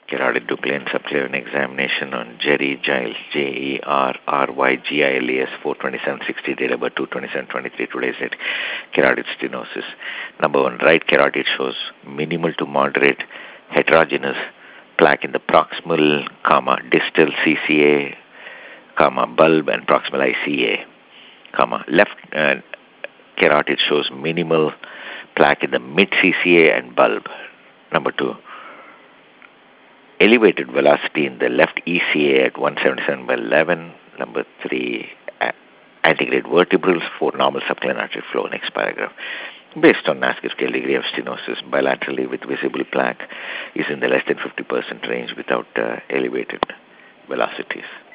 Carotid Duclean subclavian examination on Jerry Giles, Jerrygiles, 42760, date of birth 22723, today's date. Carotid stenosis. Number 1, right carotid shows minimal to moderate heterogeneous plaque in the proximal, distal CCA, bulb and proximal ICA, left carotid shows minimal plaque in the mid CCA and bulb. Number 2, elevated velocity in the left ECA at 177/11. Number 3, antegrade vertebrals, 4, normal subclavian artery flow. Next paragraph. Based on NASCA scale, degree of stenosis bilaterally with visible plaque is in the less than 50% range without elevated velocities.